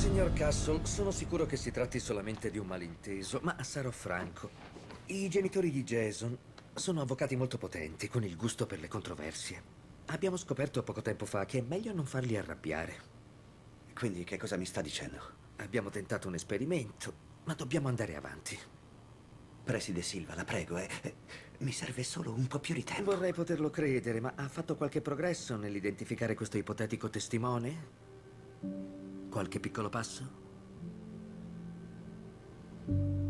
Signor Castle, sono sicuro che si tratti solamente di un malinteso, ma sarò franco. I genitori di Jason sono avvocati molto potenti, con il gusto per le controversie. Abbiamo scoperto poco tempo fa che è meglio non farli arrabbiare. Quindi che cosa mi sta dicendo? Abbiamo tentato un esperimento, ma dobbiamo andare avanti. Preside Silva, la prego, mi serve solo un po' più di tempo. Vorrei poterlo credere, ma ha fatto qualche progresso nell'identificare questo ipotetico testimone? Qualche piccolo passo?